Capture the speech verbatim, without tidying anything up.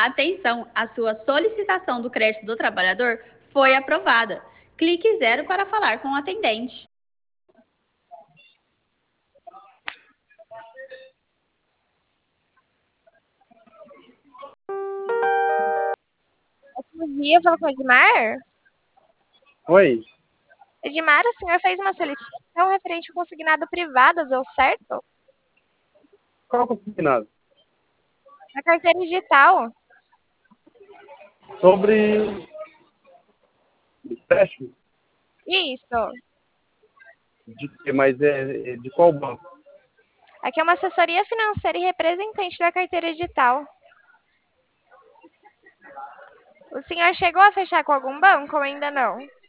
Atenção, a sua solicitação do crédito do trabalhador foi aprovada. Clique zero para falar com o atendente. Bom dia, fala com o Edmar. Oi, Edmar, o senhor fez uma solicitação referente ao consignado privado, deu certo? qual que é o combinado? Na carteira digital. Sobre empréstimo? Isso. De quê? Mas é, é de qual banco? Aqui é uma assessoria financeira e representante da carteira digital. O senhor chegou a fechar com algum banco ou ainda não?